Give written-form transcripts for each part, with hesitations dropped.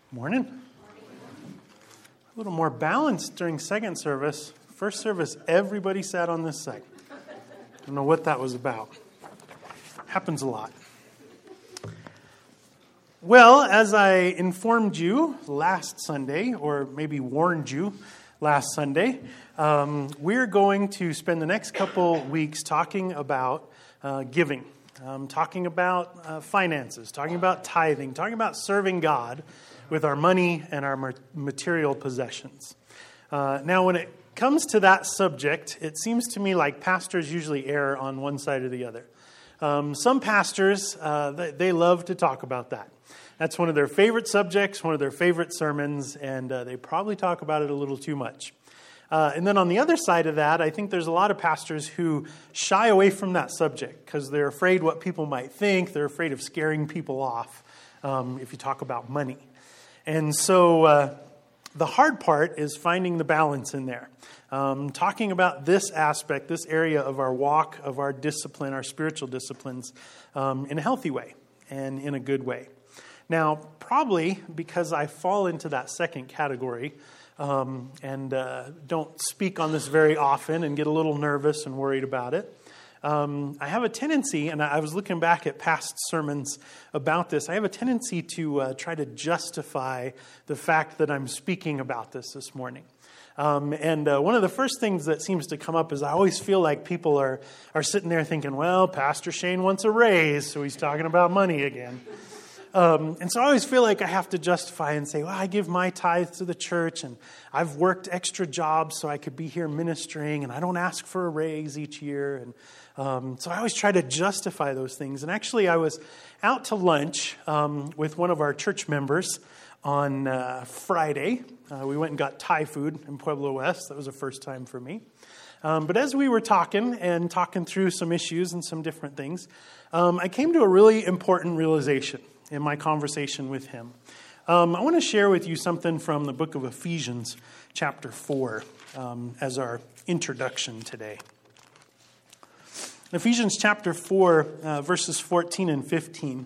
Morning. A little more balanced during second service. First service, everybody sat on this side. I don't know what that was about. Happens a lot. Well, as I informed you last Sunday, or maybe warned you last Sunday, we're going to spend the next couple weeks talking about giving, talking about finances, talking about tithing, talking about serving God with our money and our material possessions. Now, when it comes to that subject, it seems to me like pastors usually err on one side or the other. Some pastors, they love to talk about that. That's one of their favorite subjects, one of their favorite sermons, and they probably talk about it a little too much. And then on the other side of that, I think there's a lot of pastors who shy away from that subject because they're afraid what people might think. They're afraid of scaring people off if you talk about money. And so the hard part is finding the balance in there. Talking about this aspect, this area of our walk, of our discipline, our spiritual disciplines, in a healthy way and in a good way. Now, probably because I fall into that second category and don't speak on this very often and get a little nervous and worried about it, I have a tendency, and I was looking back at past sermons about this, I have a tendency to try to justify the fact that I'm speaking about this morning. And one of the first things that seems to come up is I always feel like people are sitting there thinking, well, Pastor Shane wants a raise, so he's talking about money again. And so I always feel like I have to justify and say, well, I give my tithe to the church, and I've worked extra jobs so I could be here ministering, and I don't ask for a raise each year. And so I always try to justify those things. And actually, I was out to lunch with one of our church members on Friday. We went and got Thai food in Pueblo West. That was a first time for me. But as we were talking through some issues and some different things, I came to a really important realization in my conversation with him. I want to share with you something from the book of Ephesians, chapter 4, as our introduction today. Ephesians chapter 4, verses 14 and 15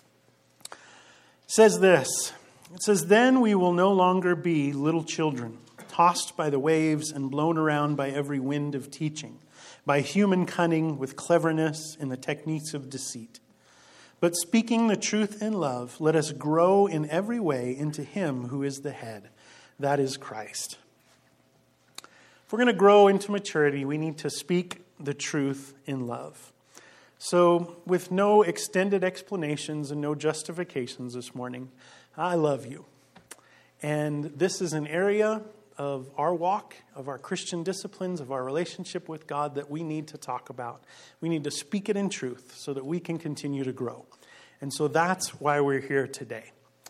says this. It says, "Then we will no longer be little children, tossed by the waves and blown around by every wind of teaching, by human cunning with cleverness in the techniques of deceit. But speaking the truth in love, let us grow in every way into Him who is the head, that is Christ." If we're going to grow into maturity, we need to speak the truth in love. So, with no extended explanations and no justifications this morning, I love you. And this is an area of our walk, of our Christian disciplines, of our relationship with God that we need to talk about. We need to speak it in truth so that we can continue to grow. And so that's why we're here today.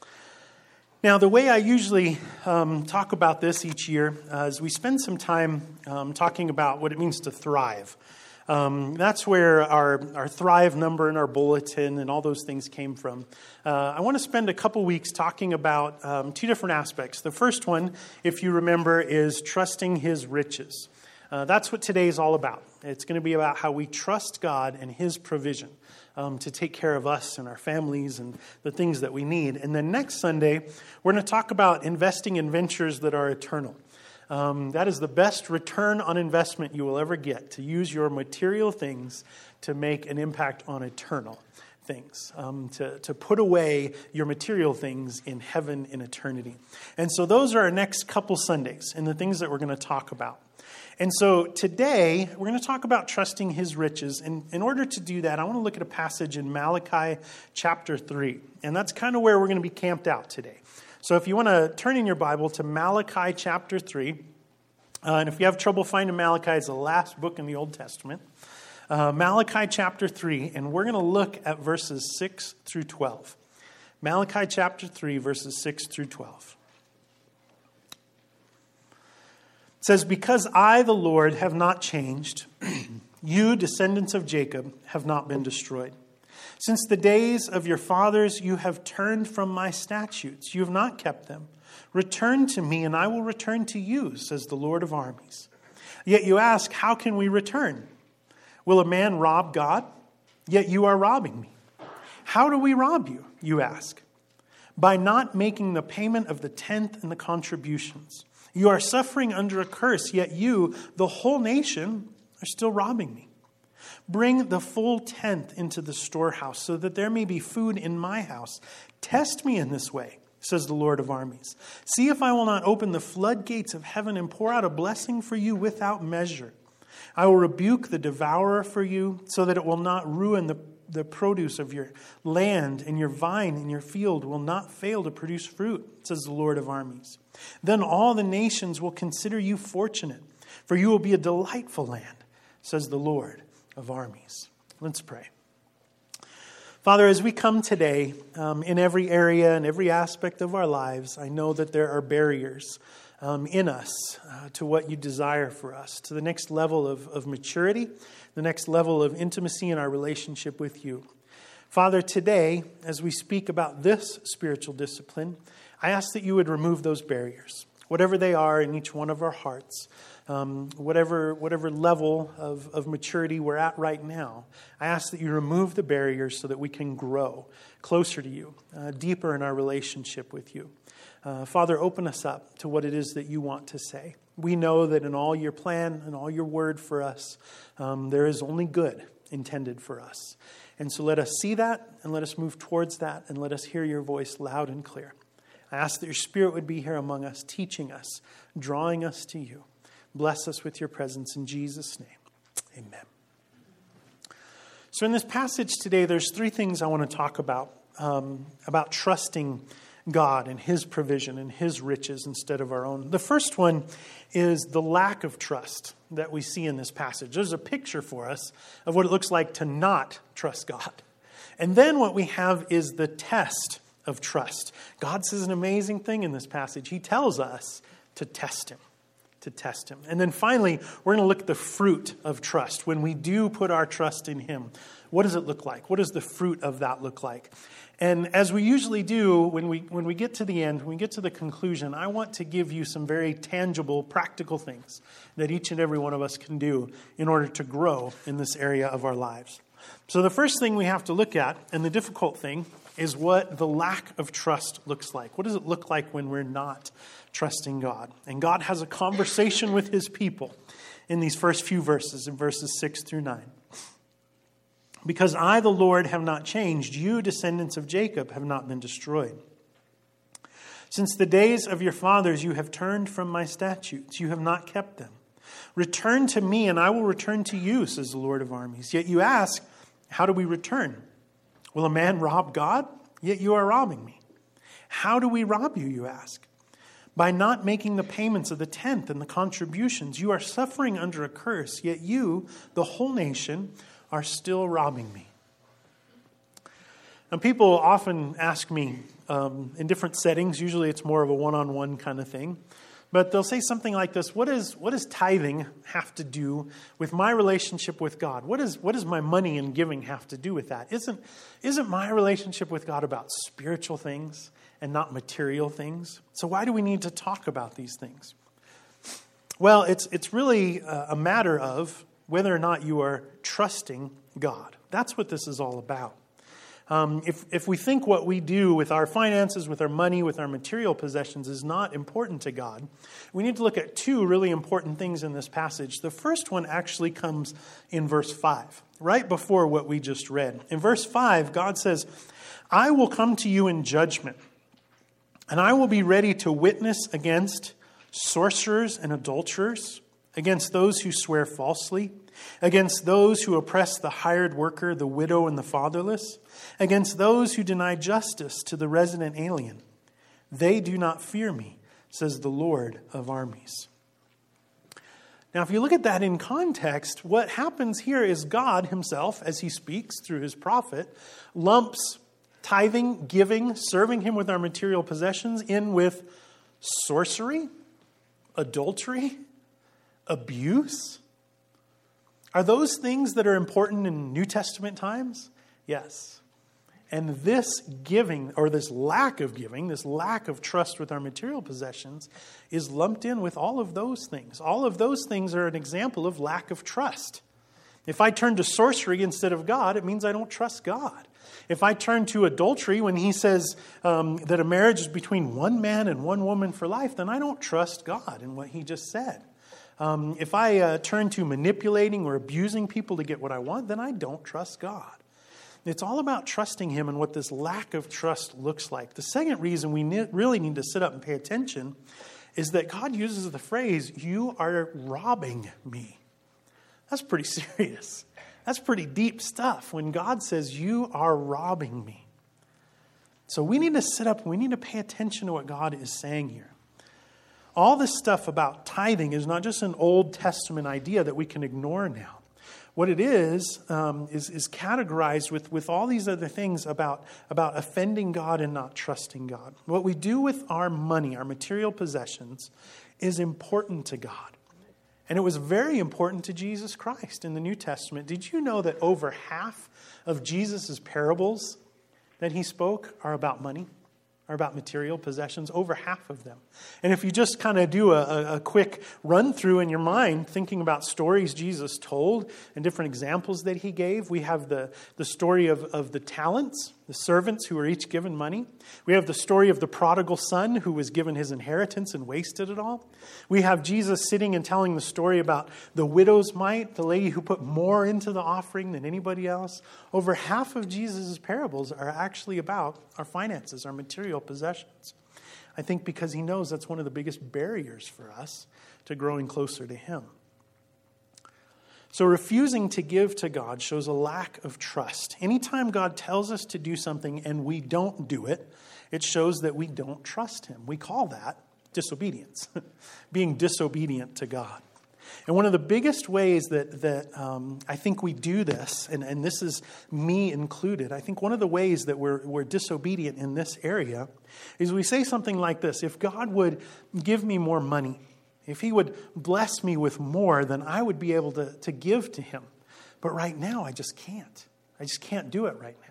Now, the way I usually talk about this each year is we spend some time talking about what it means to thrive. That's where our Thrive number and our bulletin and all those things came from. I want to spend a couple weeks talking about two different aspects. The first one, if you remember, is trusting His riches. That's what today is all about. It's going to be about how we trust God and His provision to take care of us and our families and the things that we need. And then next Sunday, we're going to talk about investing in ventures that are eternal. That is the best return on investment you will ever get, to use your material things to make an impact on eternal things, to put away your material things in heaven in eternity. And so those are our next couple Sundays and the things that we're going to talk about. And so today, we're going to talk about trusting His riches. And in order to do that, I want to look at a passage in Malachi chapter 3. And that's kind of where we're going to be camped out today. So if you want to turn in your Bible to Malachi chapter 3, and if you have trouble finding Malachi, it's the last book in the Old Testament. Malachi chapter 3, and we're going to look at verses 6 through 12. Malachi chapter 3, verses 6 through 12. It says, "Because I, the Lord, have not changed, you, descendants of Jacob, have not been destroyed. Since the days of your fathers, you have turned from my statutes. You have not kept them. Return to me, and I will return to you, says the Lord of armies. Yet you ask, how can we return? Will a man rob God? Yet you are robbing me. How do we rob you, you ask? by not making the payment of the tenth and the contributions. You are suffering under a curse, yet you, the whole nation, are still robbing me. Bring the full tenth into the storehouse, so that there may be food in my house. Test me in this way, says the Lord of armies. See if I will not open the floodgates of heaven and pour out a blessing for you without measure. I will rebuke the devourer for you, so that it will not ruin the produce of your land, and your vine in your field will not fail to produce fruit, says the Lord of armies. Then all the nations will consider you fortunate, for you will be a delightful land, says the Lord of armies. Let's pray. Father, as we come today, in every area and every aspect of our lives, I know that there are barriers in us to what you desire for us, to the next level of maturity, the next level of intimacy in our relationship with you. Father, today, as we speak about this spiritual discipline, I ask that you would remove those barriers, whatever they are in each one of our hearts, whatever level of maturity we're at right now. I ask that you remove the barriers so that we can grow closer to you, deeper in our relationship with you. Father, open us up to what it is that you want to say. We know that in all your plan and all your word for us, there is only good intended for us. And so let us see that, and let us move towards that, and let us hear your voice loud and clear. I ask that your Spirit would be here among us, teaching us, drawing us to you. Bless us with your presence in Jesus' name. Amen. So in this passage today, there's three things I want to talk about trusting God and his provision and his riches instead of our own. The first one is the lack of trust that we see in this passage. There's a picture for us of what it looks like to not trust God. And then what we have is the test of trust. God says an amazing thing in this passage. He tells us to test him. And then finally, we're going to look at the fruit of trust. When we do put our trust in him, what does it look like? What does the fruit of that look like? And as we usually do, when we get to the end, when we get to the conclusion, I want to give you some very tangible, practical things that each and every one of us can do in order to grow in this area of our lives. So the first thing we have to look at, and the difficult thing, is what the lack of trust looks like. What does it look like when we're not trusting God? And God has a conversation with his people in these first few verses, in verses 6 through 9. Because I, the Lord, have not changed. You, descendants of Jacob, have not been destroyed. Since the days of your fathers, you have turned from my statutes. You have not kept them. Return to me, and I will return to you, says the Lord of armies. Yet you ask, how do we return? Will a man rob God? Yet you are robbing me. How do we rob you, you ask? By not making the payments of the tenth and the contributions. You are suffering under a curse, yet you, the whole nation, are still robbing me. Now, people often ask me in different settings, usually it's more of a one-on-one kind of thing, but they'll say something like this: what does tithing have to do with my relationship with God? What does my money and giving have to do with that? Isn't my relationship with God about spiritual things and not material things? So why do we need to talk about these things? Well, it's really a matter of whether or not you are trusting God. That's what this is all about. If we think what we do with our finances, with our money, with our material possessions is not important to God, we need to look at two really important things in this passage. The first one actually comes in verse 5, right before what we just read. In verse 5, God says, I will come to you in judgment, and I will be ready to witness against sorcerers and adulterers, against those who swear falsely, against those who oppress the hired worker, the widow, and the fatherless, against those who deny justice to the resident alien. They do not fear me, says the Lord of armies. Now, if you look at that in context, what happens here is God himself, as he speaks through his prophet, lumps tithing, giving, serving him with our material possessions in with sorcery, adultery, abuse. Are those things that are important in New Testament times? Yes. And this giving, or this lack of giving, this lack of trust with our material possessions is lumped in with all of those things. All of those things are an example of lack of trust. If I turn to sorcery instead of God, it means I don't trust God. If I turn to adultery when he says that a marriage is between one man and one woman for life, then I don't trust God in what he just said. If I turn to manipulating or abusing people to get what I want, then I don't trust God. It's all about trusting him and what this lack of trust looks like. The second reason we really need to sit up and pay attention is that God uses the phrase, "You are robbing me." That's pretty serious. That's pretty deep stuff when God says, "You are robbing me." So we need to sit up and we need to pay attention to what God is saying here. All this stuff about tithing is not just an Old Testament idea that we can ignore now. What it is categorized with all these other things about offending God and not trusting God. What we do with our money, our material possessions, is important to God. And it was very important to Jesus Christ in the New Testament. Did you know that over half of Jesus' parables that he spoke are about money? Are about material possessions, over half of them. And if you just kind of do a quick run through in your mind, thinking about stories Jesus told and different examples that he gave, we have the story of the talents, the servants who were each given money. We have the story of the prodigal son who was given his inheritance and wasted it all. We have Jesus sitting and telling the story about the widow's mite, the lady who put more into the offering than anybody else. Over half of Jesus' parables are actually about our finances, our material possessions. I think because he knows that's one of the biggest barriers for us to growing closer to him. So refusing to give to God shows a lack of trust. Anytime God tells us to do something and we don't do it, it shows that we don't trust him. We call that disobedience, being disobedient to God. And one of the biggest ways that I think we do this, and this is me included, I think one of the ways that we're disobedient in this area is we say something like this: if God would give me more money, if he would bless me with more, then I would be able to give to him. But right now, I just can't. I just can't do it right now.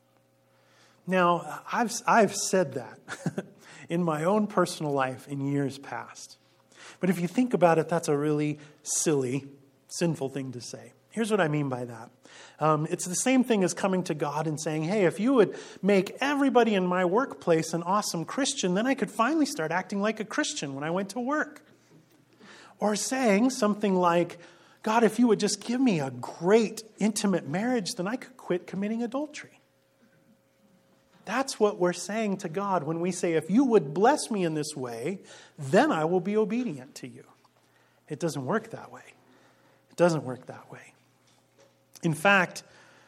Now, I've said that in my own personal life in years past. But if you think about it, that's a really silly, sinful thing to say. Here's what I mean by that. It's the same thing as coming to God and saying, hey, if you would make everybody in my workplace an awesome Christian, then I could finally start acting like a Christian when I went to work. Or saying something like, God, if you would just give me a great, intimate marriage, then I could quit committing adultery. That's what we're saying to God when we say, if you would bless me in this way, then I will be obedient to you. It doesn't work that way. It doesn't work that way. In fact,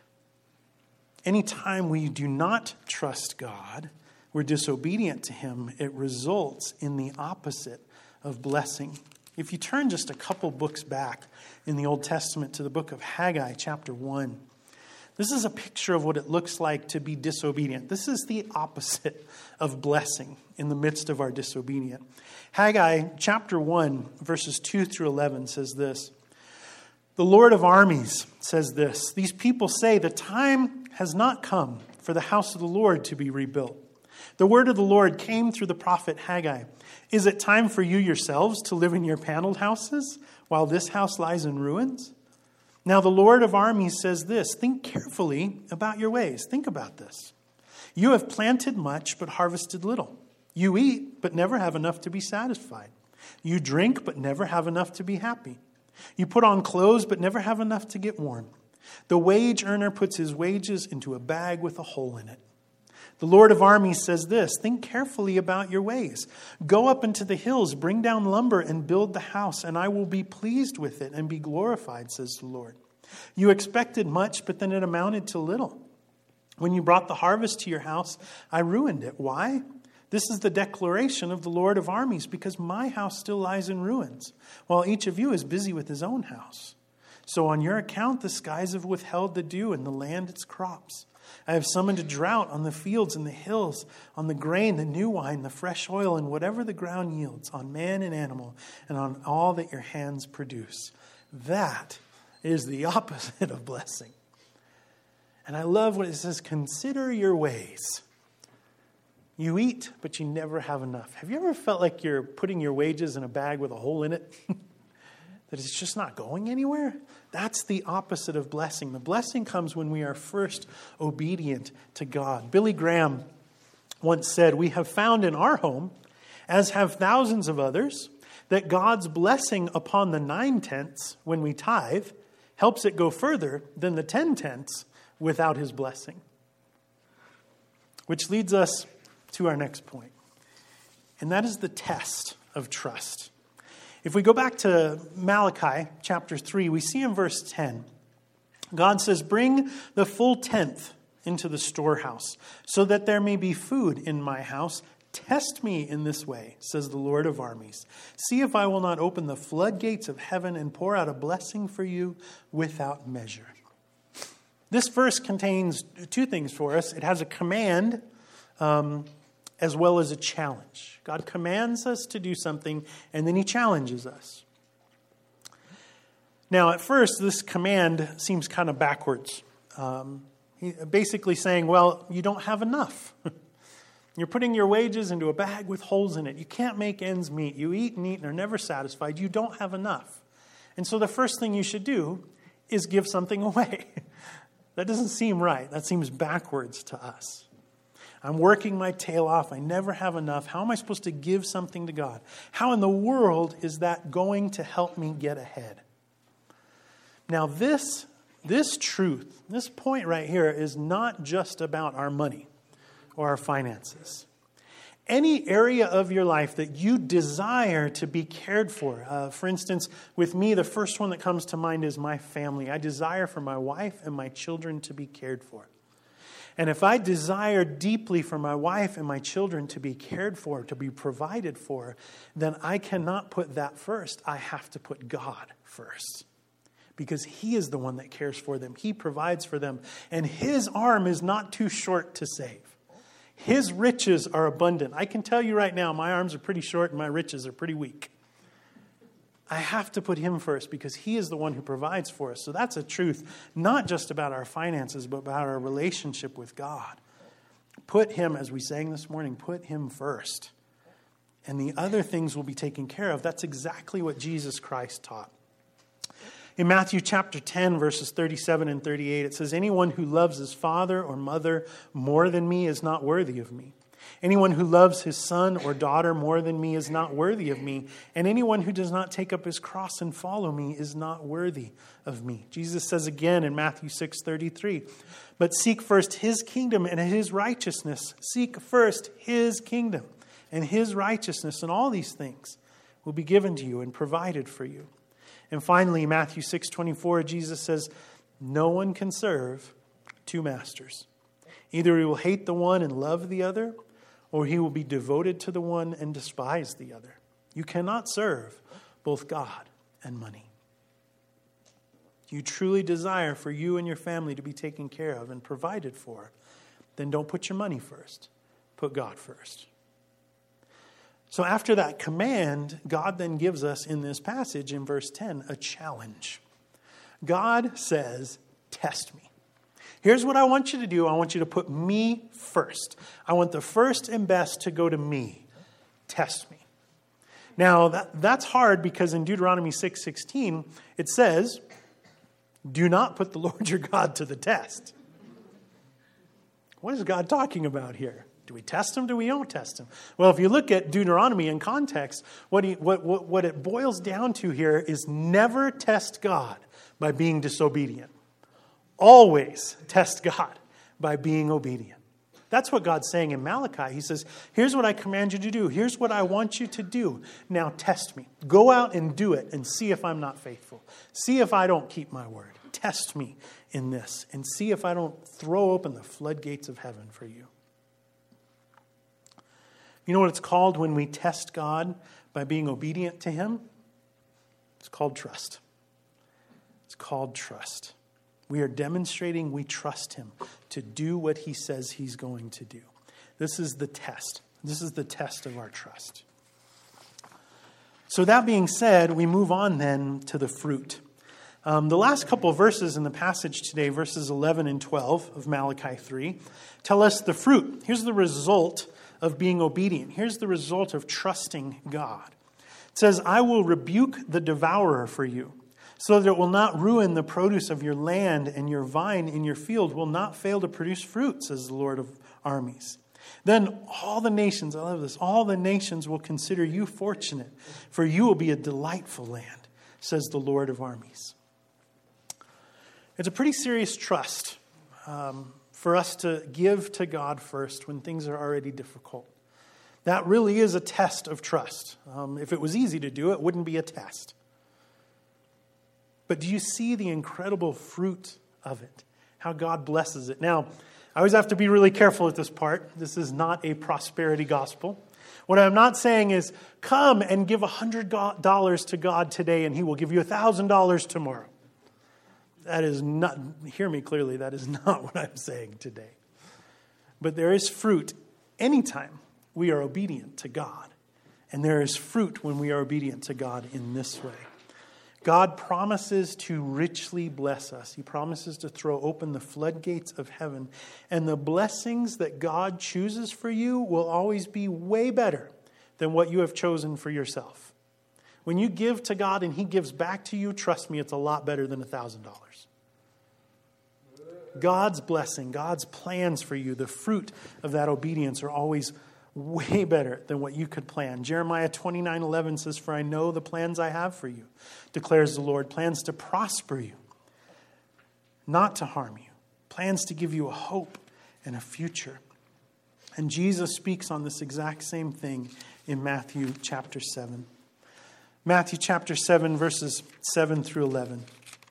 anytime we do not trust God, we're disobedient to him, it results in the opposite of blessing. If you turn just a couple books back in the Old Testament to the book of Haggai, chapter 1, this is a picture of what it looks like to be disobedient. This is the opposite of blessing in the midst of our disobedience. Haggai chapter 1, verses 2 through 11 says this: The Lord of armies says this, these people say the time has not come for the house of the Lord to be rebuilt. The word of the Lord came through the prophet Haggai. Is it time for you yourselves to live in your paneled houses while this house lies in ruins? Now the Lord of armies says this, think carefully about your ways. Think about this. You have planted much but harvested little. You eat but never have enough to be satisfied. You drink but never have enough to be happy. You put on clothes but never have enough to get warm. The wage earner puts his wages into a bag with a hole in it. The Lord of armies says this, think carefully about your ways. Go up into the hills, bring down lumber and build the house, and I will be pleased with it and be glorified, says the Lord. You expected much, but then it amounted to little. When you brought the harvest to your house, I ruined it. Why? This is the declaration of the Lord of armies, because my house still lies in ruins, while each of you is busy with his own house. So on your account, the skies have withheld the dew and the land its crops. I have summoned a drought on the fields and the hills, on the grain, the new wine, the fresh oil, and whatever the ground yields, on man and animal, and on all that your hands produce. That is the opposite of blessing. And I love what it says, consider your ways. You eat, but you never have enough. Have you ever felt like you're putting your wages in a bag with a hole in it? that it's just not going anywhere, that's the opposite of blessing. The blessing comes when we are first obedient to God. Billy Graham once said, "We have found in our home, as have thousands of others, that God's blessing upon the 9/10 when we tithe helps it go further than the 10/10 without his blessing." Which leads us to our next point, and that is the test of trust. If we go back to Malachi chapter 3, we see in verse 10, God says, "Bring the full 10th into the storehouse, so that there may be food in my house. Test me in this way, says the Lord of armies. See if I will not open the floodgates of heaven and pour out a blessing for you without measure." This verse contains two things for us. It has a command as well as a challenge. God commands us to do something, and then he challenges us. Now, at first, this command seems kind of backwards. Basically saying, well, you don't have enough. You're putting your wages into a bag with holes in it. You can't make ends meet. You eat and eat and are never satisfied. You don't have enough. And so the first thing you should do is give something away. That doesn't seem right. That seems backwards to us. I'm working my tail off. I never have enough. How am I supposed to give something to God? How in the world is that going to help me get ahead? Now this truth, this point right here is not just about our money or our finances. Any area of your life that you desire to be cared for instance, with me, the first one that comes to mind is my family. I desire for my wife and my children to be cared for. And if I desire deeply for my wife and my children to be cared for, to be provided for, then I cannot put that first. I have to put God first. Because he is the one that cares for them. He provides for them. And his arm is not too short to save. His riches are abundant. I can tell you right now, my arms are pretty short and my riches are pretty weak. I have to put him first because he is the one who provides for us. So that's a truth, not just about our finances, but about our relationship with God. Put him, as we sang this morning, put him first. And the other things will be taken care of. That's exactly what Jesus Christ taught. In Matthew chapter 10, verses 37 and 38, it says, "Anyone who loves his father or mother more than me is not worthy of me. Anyone who loves his son or daughter more than me is not worthy of me. And anyone who does not take up his cross and follow me is not worthy of me." Jesus says again in Matthew 6:33, "But seek first his kingdom and his righteousness." Seek first his kingdom and his righteousness, and all these things will be given to you and provided for you. And finally, Matthew 6:24, Jesus says, "No one can serve two masters. Either he will hate the one and love the other, or he will be devoted to the one and despise the other. You cannot serve both God and money." Do you truly desire for you and your family to be taken care of and provided for? Then don't put your money first. Put God first. So after that command, God then gives us in this passage in verse 10 a challenge. God says, "Test me. Here's what I want you to do. I want you to put me first. I want the first and best to go to me. Test me." Now, that's hard because in Deuteronomy 6:16, it says, "Do not put the Lord your God to the test." What is God talking about here? Do we test him? Do we don't test him? Well, if you look at Deuteronomy in context, what it boils down to here is never test God by being disobedient. Always test God by being obedient. That's what God's saying in Malachi. He says, here's what I command you to do. Here's what I want you to do. Now test me. Go out and do it and see if I'm not faithful. See if I don't keep my word. Test me in this and see if I don't throw open the floodgates of heaven for you. You know what it's called when we test God by being obedient to him? It's called trust. It's called trust. We are demonstrating we trust him to do what he says he's going to do. This is the test. This is the test of our trust. So that being said, we move on then to the fruit. The last couple of verses in the passage today, verses 11 and 12 of Malachi 3, tell us the fruit. Here's the result of being obedient. Here's the result of trusting God. It says, I will rebuke the devourer for you, so that it will not ruin the produce of your land, and your vine in your field will not fail to produce fruit, says the Lord of armies. Then all the nations, I love this, all the nations will consider you fortunate, for you will be a delightful land, says the Lord of armies. It's a pretty serious trust for us to give to God first when things are already difficult. That really is a test of trust. If it was easy to do, it wouldn't be a test. But do you see the incredible fruit of it? How God blesses it. Now, I always have to be really careful with this part. This is not a prosperity gospel. What I'm not saying is, come and give $100 to God today and He will give you $1,000 tomorrow. That is not, hear me clearly, that is not what I'm saying today. But there is fruit anytime we are obedient to God. And there is fruit when we are obedient to God in this way. God promises to richly bless us. He promises to throw open the floodgates of heaven. And the blessings that God chooses for you will always be way better than what you have chosen for yourself. When you give to God and He gives back to you, trust me, it's a lot better than $1,000. God's blessing, God's plans for you, the fruit of that obedience are always way better than what you could plan. Jeremiah 29:11 says, for I know the plans I have for you, declares the Lord, plans to prosper you, not to harm you, plans to give you a hope and a future. And Jesus speaks on this exact same thing in Matthew chapter 7. Matthew chapter 7, verses 7 through 11.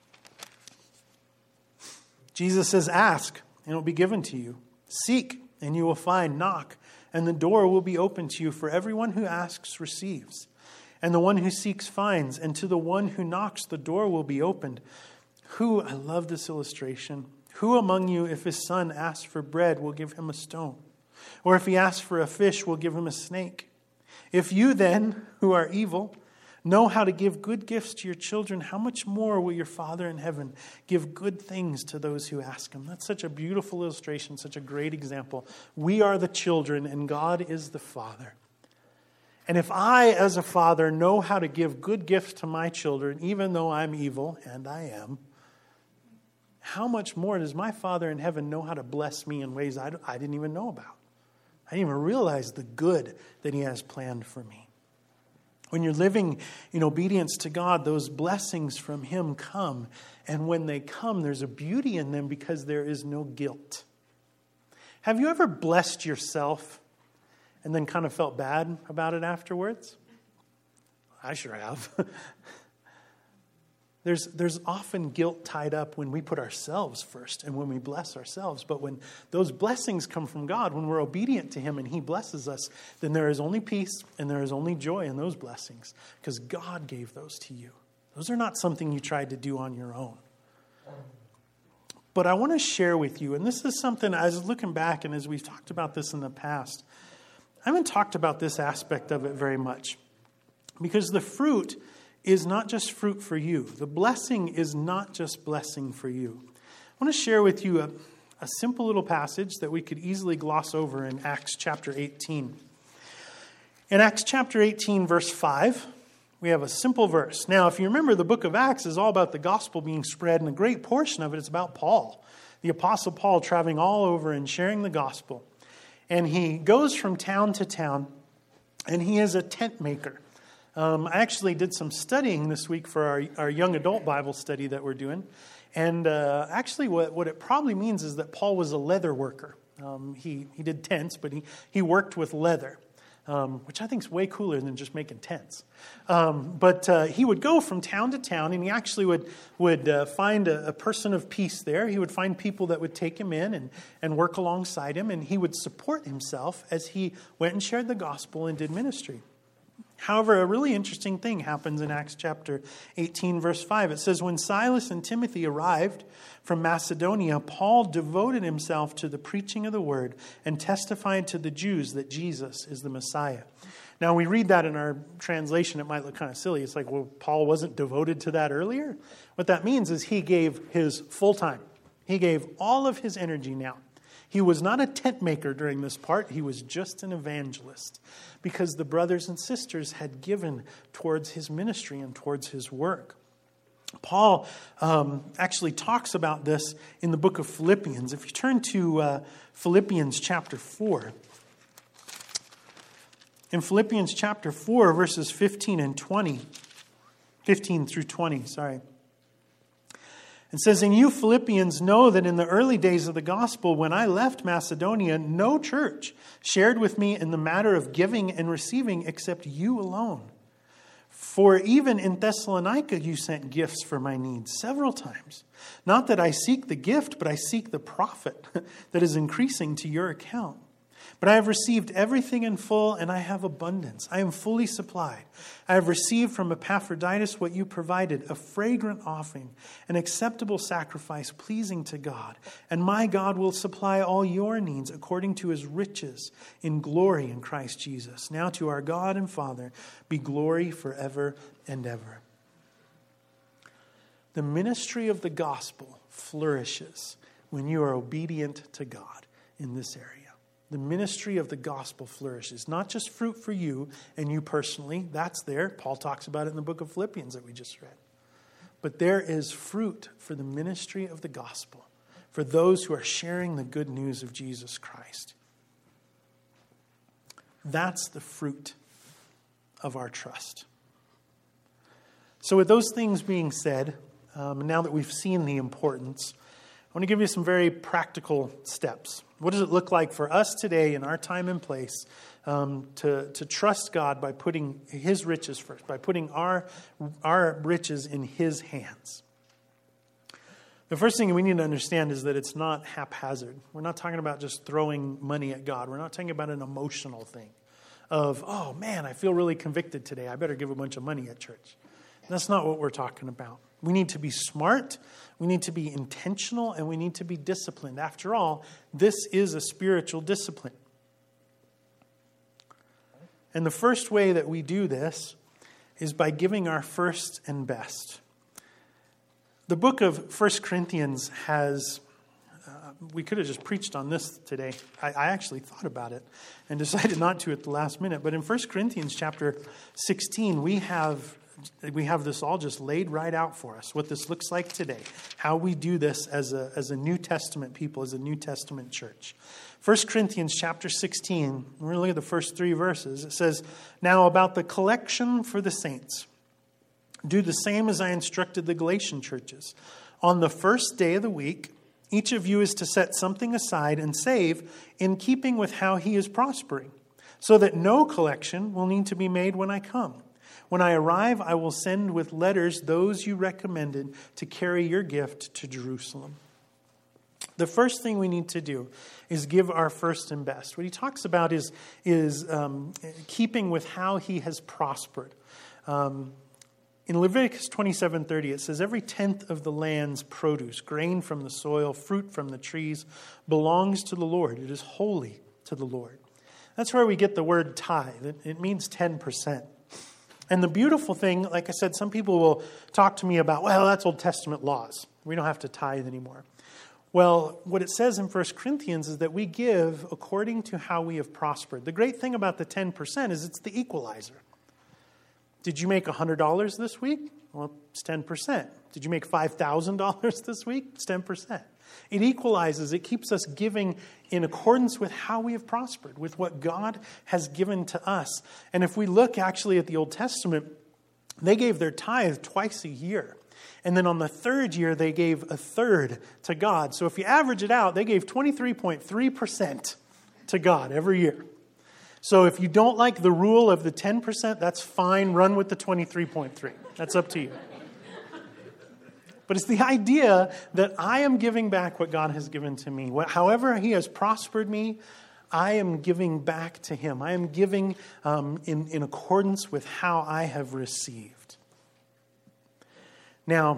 Jesus says, ask, and it will be given to you. Seek, and you will find. Knock, and the door will be open to you. For everyone who asks receives, and the one who seeks finds, and to the one who knocks the door will be opened. I love this illustration. Who among you, if his son asks for bread, will give him a stone? Or if he asks for a fish, will give him a snake? If you then, who are evil, know how to give good gifts to your children, how much more will your Father in heaven give good things to those who ask Him? That's such a beautiful illustration, such a great example. We are the children and God is the Father. And if I, as a father, know how to give good gifts to my children, even though I'm evil, and I am, how much more does my Father in heaven know how to bless me in ways I didn't even know about? I didn't even realize the good that He has planned for me. When you're living in obedience to God, those blessings from Him come. And when they come, there's a beauty in them because there is no guilt. Have you ever blessed yourself and then kind of felt bad about it afterwards? I sure have. There's often guilt tied up when we put ourselves first and when we bless ourselves. But when those blessings come from God, when we're obedient to Him and He blesses us, then there is only peace and there is only joy in those blessings because God gave those to you. Those are not something you tried to do on your own. But I want to share with you, and this is something, I was looking back and as we've talked about this in the past, I haven't talked about this aspect of it very much because the fruit is not just fruit for you. The blessing is not just blessing for you. I want to share with you a simple little passage that we could easily gloss over in Acts chapter 18. In Acts chapter 18, verse 5, we have a simple verse. Now, if you remember, the book of Acts is all about the gospel being spread, and a great portion of it is about Paul, the Apostle Paul, traveling all over and sharing the gospel. And he goes from town to town, and he is a tent maker. I actually did some studying this week for our young adult Bible study that we're doing. And actually what it probably means is that Paul was a leather worker. He did tents, but he worked with leather, which I think is way cooler than just making tents. But he would go from town to town, and he actually would find a person of peace there. He would find people that would take him in and work alongside him, and he would support himself as he went and shared the gospel and did ministry. However, a really interesting thing happens in Acts chapter 18, verse 5. It says, when Silas and Timothy arrived from Macedonia, Paul devoted himself to the preaching of the word and testified to the Jews that Jesus is the Messiah. Now, we read that in our translation, it might look kind of silly. It's like, well, Paul wasn't devoted to that earlier? What that means is he gave his full time. He gave all of his energy now. He was not a tent maker during this part. He was just an evangelist because the brothers and sisters had given towards his ministry and towards his work. Paul actually talks about this in the book of Philippians. If you turn to Philippians chapter 4. In Philippians chapter 4, verses 15 through 20, It says, "And you Philippians know that in the early days of the gospel, when I left Macedonia, no church shared with me in the matter of giving and receiving except you alone. For even in Thessalonica you sent gifts for my needs several times. Not that I seek the gift, but I seek the profit that is increasing to your account. But I have received everything in full, and I have abundance. I am fully supplied. I have received from Epaphroditus what you provided, a fragrant offering, an acceptable sacrifice pleasing to God. And my God will supply all your needs according to his riches in glory in Christ Jesus. Now to our God and Father be glory forever and ever." The ministry of the gospel flourishes when you are obedient to God in this area. The ministry of the gospel flourishes. Not just fruit for you and you personally. That's there. Paul talks about it in the book of Philippians that we just read. But there is fruit for the ministry of the gospel, for those who are sharing the good news of Jesus Christ. That's the fruit of our trust. So with those things being said, now that we've seen the importance, I want to give you some very practical steps. What does it look like for us today in our time and place to trust God by putting his riches first, by putting our riches in his hands? The first thing we need to understand is that it's not haphazard. We're not talking about just throwing money at God. We're not talking about an emotional thing of, oh man, I feel really convicted today. I better give a bunch of money at church. That's not what we're talking about. We need to be smart, we need to be intentional, and we need to be disciplined. After all, this is a spiritual discipline. And the first way that we do this is by giving our first and best. The book of 1 Corinthians has, we could have just preached on this today. I actually thought about it and decided not to at the last minute. But in 1 Corinthians chapter 16, we have this all just laid right out for us, what this looks like today, how we do this as a New Testament people, as a New Testament church. 1 Corinthians chapter 16, we're going to look at the first 3 verses. It says, "Now about the collection for the saints, do the same as I instructed the Galatian churches. On the first day of the week, each of you is to set something aside and save in keeping with how he is prospering, so that no collection will need to be made when I come. When I arrive, I will send with letters those you recommended to carry your gift to Jerusalem." The first thing we need to do is give our first and best. What he talks about is keeping with how he has prospered. In Leviticus 27:30, it says, "Every tenth of the land's produce, grain from the soil, fruit from the trees, belongs to the Lord. It is holy to the Lord." That's where we get the word tithe. It means 10%. And the beautiful thing, like I said, some people will talk to me about, well, that's Old Testament laws. We don't have to tithe anymore. Well, what it says in 1 Corinthians is that we give according to how we have prospered. The great thing about the 10% is it's the equalizer. Did you make $100 this week? Well, it's 10%. Did you make $5,000 this week? It's 10%. It equalizes. It keeps us giving in accordance with how we have prospered, with what God has given to us. And if we look actually at the Old Testament, they gave their tithe twice a year. And then on the third year, they gave a third to God. So if you average it out, they gave 23.3% to God every year. So if you don't like the rule of the 10%, that's fine. Run with the 23.3. That's up to you. But it's the idea that I am giving back what God has given to me. However he has prospered me, I am giving back to him. I am giving in accordance with how I have received. Now,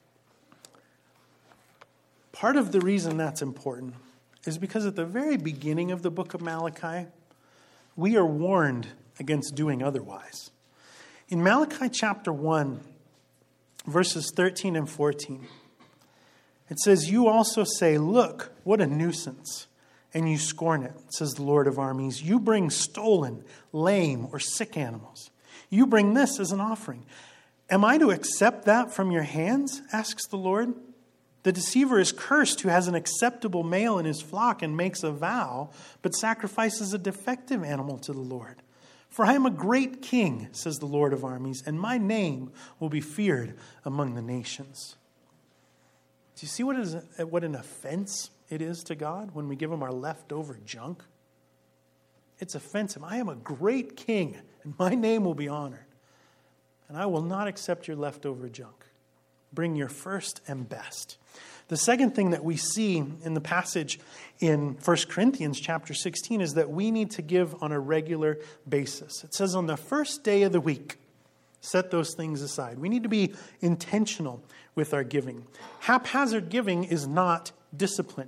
part of the reason that's important is because at the very beginning of the book of Malachi, we are warned against doing otherwise. In Malachi chapter 1, verses 13 and 14, it says, "You also say, 'Look, what a nuisance. and you scorn it, says the Lord of armies. You bring stolen, lame, or sick animals. You bring this as an offering. Am I to accept that from your hands? Asks the Lord. The deceiver is cursed who has an acceptable male in his flock and makes a vow, but sacrifices a defective animal to the Lord. For I am a great king, says the Lord of armies, and my name will be feared among the nations. Do you see what an offense it is to God when we give him our leftover junk? It's offensive. I am a great king, and my name will be honored. And I will not accept your leftover junk. Bring your first and best. The second thing that we see in the passage in 1 Corinthians chapter 16 is that we need to give on a regular basis. It says on the first day of the week, set those things aside. We need to be intentional with our giving. Haphazard giving is not discipline.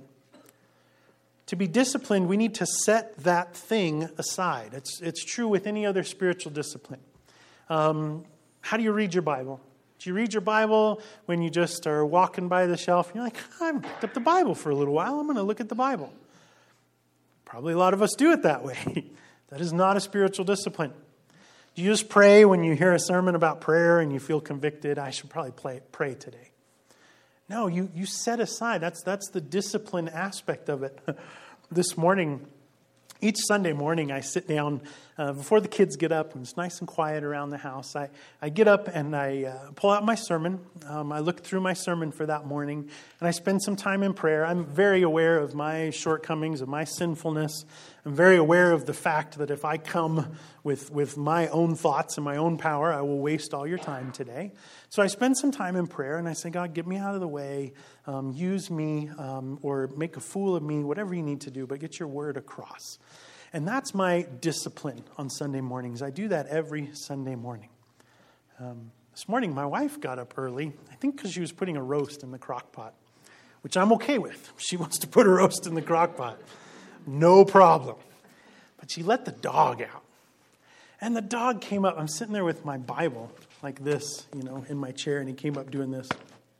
To be disciplined, we need to set that thing aside. It's true with any other spiritual discipline. How do you read your Bible? Do you read your Bible when you just are walking by the shelf and you're like, I haven't picked up the Bible for a little while. I'm going to look at the Bible. Probably a lot of us do it that way. That is not a spiritual discipline. Do you just pray when you hear a sermon about prayer and you feel convicted? I should probably pray today. No, you set aside. That's the discipline aspect of it. This morning, each Sunday morning, I sit down before the kids get up, and it's nice and quiet around the house. I get up and I pull out my sermon. I look through my sermon for that morning, and I spend some time in prayer. I'm very aware of my shortcomings, of my sinfulness. I'm very aware of the fact that if I come with my own thoughts and my own power, I will waste all your time today. So I spend some time in prayer, and I say, God, get me out of the way. Use me or make a fool of me, whatever you need to do, but get your word across. And that's my discipline on Sunday mornings. I do that every Sunday morning. This morning, my wife got up early, I think because she was putting a roast in the crock pot, which I'm okay with. She wants to put a roast in the crock pot. No problem. But she let the dog out. And the dog came up. I'm sitting there with my Bible like this, in my chair, and he came up doing this.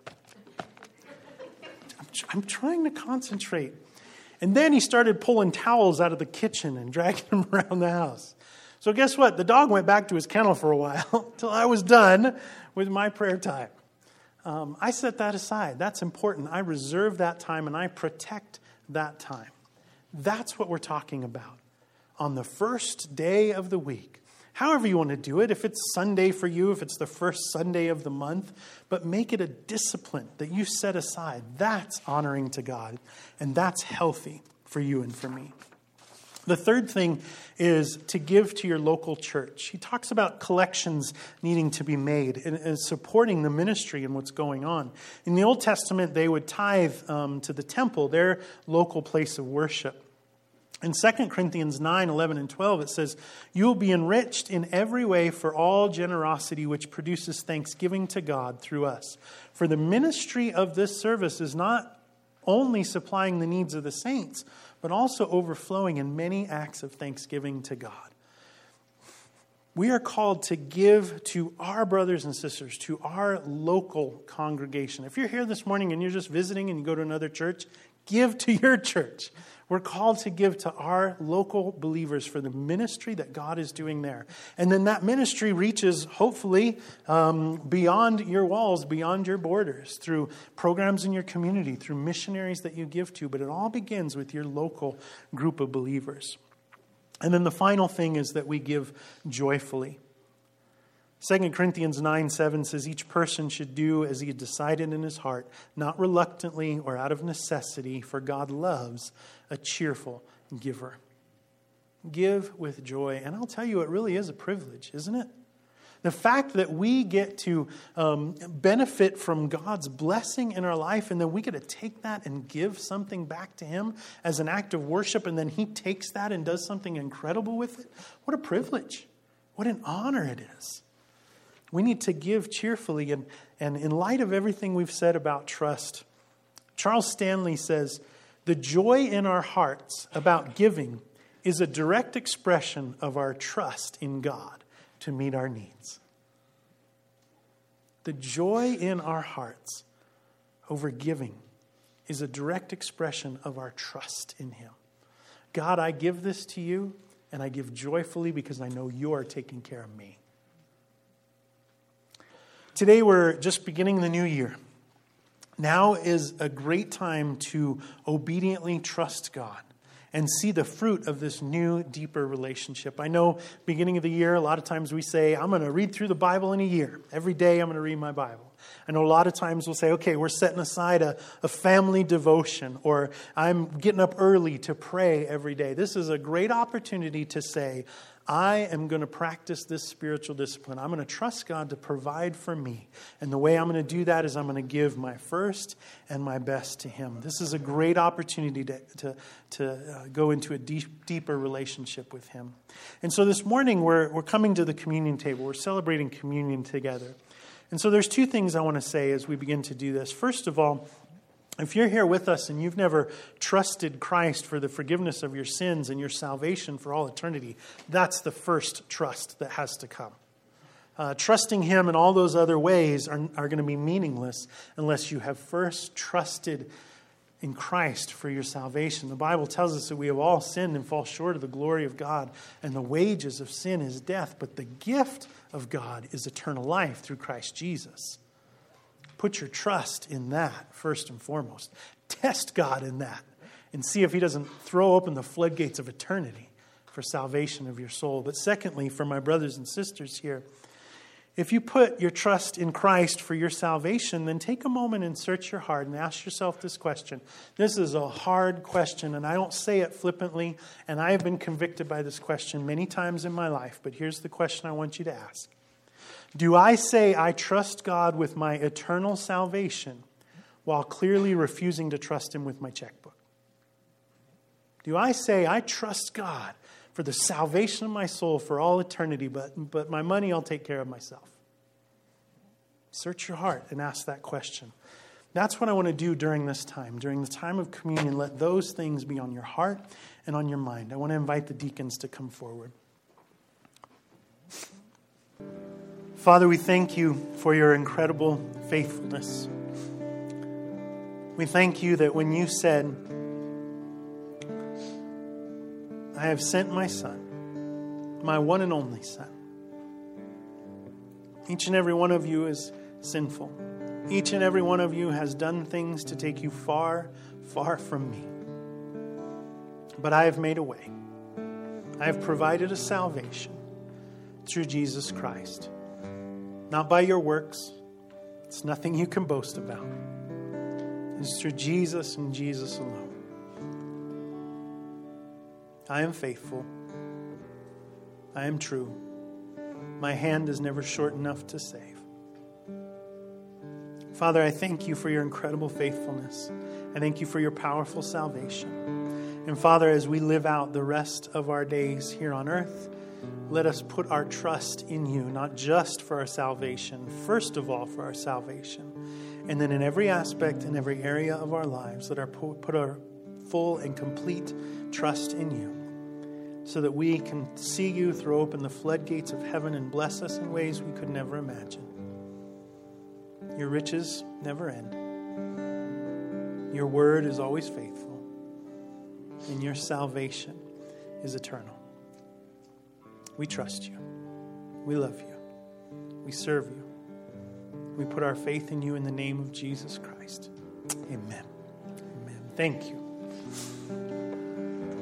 I'm trying to concentrate. And then he started pulling towels out of the kitchen and dragging them around the house. So guess what? The dog went back to his kennel for a while until I was done with my prayer time. I set that aside. That's important. I reserve that time and I protect that time. That's what we're talking about. On the first day of the week, however you want to do it, if it's Sunday for you, if it's the first Sunday of the month, but make it a discipline that you set aside. That's honoring to God, and that's healthy for you and for me. The third thing is to give to your local church. He talks about collections needing to be made and supporting the ministry and what's going on. In the Old Testament, they would tithe to the temple, their local place of worship. In 2 Corinthians 9, 11, and 12, it says, "You will be enriched in every way for all generosity, which produces thanksgiving to God through us. For the ministry of this service is not only supplying the needs of the saints, but also overflowing in many acts of thanksgiving to God." We are called to give to our brothers and sisters, to our local congregation. If you're here this morning and you're just visiting and you go to another church, give to your church. We're called to give to our local believers for the ministry that God is doing there. And then that ministry reaches, hopefully, beyond your walls, beyond your borders, through programs in your community, through missionaries that you give to. But it all begins with your local group of believers. And then the final thing is that we give joyfully. 2 Corinthians 9:7 says, "Each person should do as he had decided in his heart, not reluctantly or out of necessity, for God loves a cheerful giver." Give with joy. And I'll tell you, it really is a privilege, isn't it? The fact that we get to benefit from God's blessing in our life, and then we get to take that and give something back to Him as an act of worship, and then He takes that and does something incredible with it. What a privilege. What an honor it is. We need to give cheerfully. And in light of everything we've said about trust, Charles Stanley says, "The joy in our hearts about giving is a direct expression of our trust in God to meet our needs." The joy in our hearts over giving is a direct expression of our trust in Him. God, I give this to you, and I give joyfully because I know you are taking care of me. Today we're just beginning the new year. Now is a great time to obediently trust God and see the fruit of this new, deeper relationship. I know beginning of the year, a lot of times we say, I'm going to read through the Bible in a year. Every day I'm going to read my Bible. I know a lot of times we'll say, okay, we're setting aside a family devotion, or I'm getting up early to pray every day. This is a great opportunity to say, I am going to practice this spiritual discipline. I'm going to trust God to provide for me. And the way I'm going to do that is I'm going to give my first and my best to Him. This is a great opportunity to go into a deeper relationship with Him. And so this morning we're coming to the communion table. We're celebrating communion together. And so there's two things I want to say as we begin to do this. First of all, if you're here with us and you've never trusted Christ for the forgiveness of your sins and your salvation for all eternity, that's the first trust that has to come. Trusting Him in all those other ways are going to be meaningless unless you have first trusted in Christ for your salvation. The Bible tells us that we have all sinned and fall short of the glory of God, and the wages of sin is death, but the gift of God is eternal life through Christ Jesus. Put your trust in that first and foremost. Test God in that and see if He doesn't throw open the floodgates of eternity for salvation of your soul. But secondly, for my brothers and sisters here, if you put your trust in Christ for your salvation, then take a moment and search your heart and ask yourself this question. This is a hard question, and I don't say it flippantly, and I have been convicted by this question many times in my life, but here's the question I want you to ask. Do I say I trust God with my eternal salvation while clearly refusing to trust Him with my checkbook? Do I say I trust God for the salvation of my soul for all eternity, but my money I'll take care of myself? Search your heart and ask that question. That's what I want to do during this time. During the time of communion, let those things be on your heart and on your mind. I want to invite the deacons to come forward. Father, we thank you for your incredible faithfulness. We thank you that when you said, I have sent my Son, my one and only Son. Each and every one of you is sinful. Each and every one of you has done things to take you far, far from me. But I have made a way. I have provided a salvation through Jesus Christ. Not by your works. It's nothing you can boast about. It's through Jesus and Jesus alone. I am faithful. I am true. My hand is never short enough to save. Father, I thank you for your incredible faithfulness. I thank you for your powerful salvation. And Father, as we live out the rest of our days here on earth, let us put our trust in you, not just for our salvation, first of all for our salvation. And then in every aspect, in every area of our lives, let us put our full and complete trust in you, so that we can see you throw open the floodgates of heaven and bless us in ways we could never imagine. Your riches never end. Your word is always faithful. And your salvation is eternal. We trust you. We love you. We serve you. We put our faith in you in the name of Jesus Christ. Amen. Amen. Thank you.